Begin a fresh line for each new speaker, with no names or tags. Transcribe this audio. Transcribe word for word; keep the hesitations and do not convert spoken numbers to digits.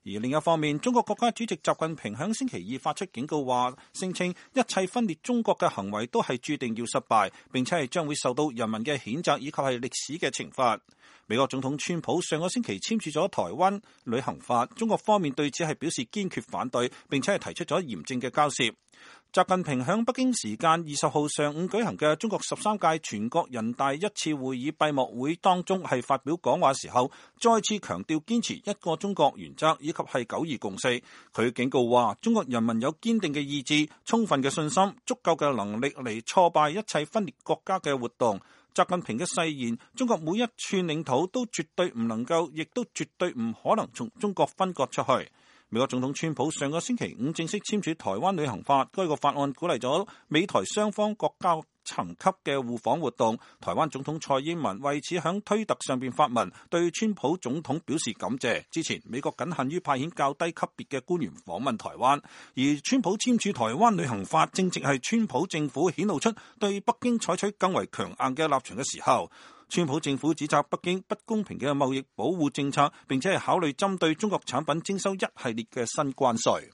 而另一方面，中國國家主席習近平響星期二發出警告話，聲稱一切分裂中國嘅行為都係注定要失敗，並且係將會受到人民嘅譴責以及係歷史嘅懲罰。美國總統川普上個星期簽署咗台灣旅行法，中國方面對此係表示堅決反對，並且係提出咗嚴正嘅交涉。習近平響北京時間二十號上午舉行嘅中國十三屆全國人大一次會議閉幕會當中係發表講話時候，再次強調堅持一個中國原則以及係九二共識。佢警告話，中國人民有堅定嘅意志、充分嘅信心、足夠嘅能力嚟挫敗一切分裂國家嘅活動。習近平嘅誓言，中國每一寸領土都絕對唔能夠，亦都絕對唔可能從中國分割出去。美國總統川普上個星期五正式簽署台灣旅行法，該個法案鼓勵咗美台雙方國家層級嘅互訪活動。台灣總統蔡英文為此響推特上邊發文，對川普總統表示感謝。之前美國僅限於派遣較低級別嘅官員訪問台灣，而川普簽署台灣旅行法，正值係川普政府顯露出對北京採取更為強硬嘅立場嘅時候。川普政府指責北京不公平嘅貿易保護政策，並且係考慮針對中國產品徵收一系列嘅新關稅。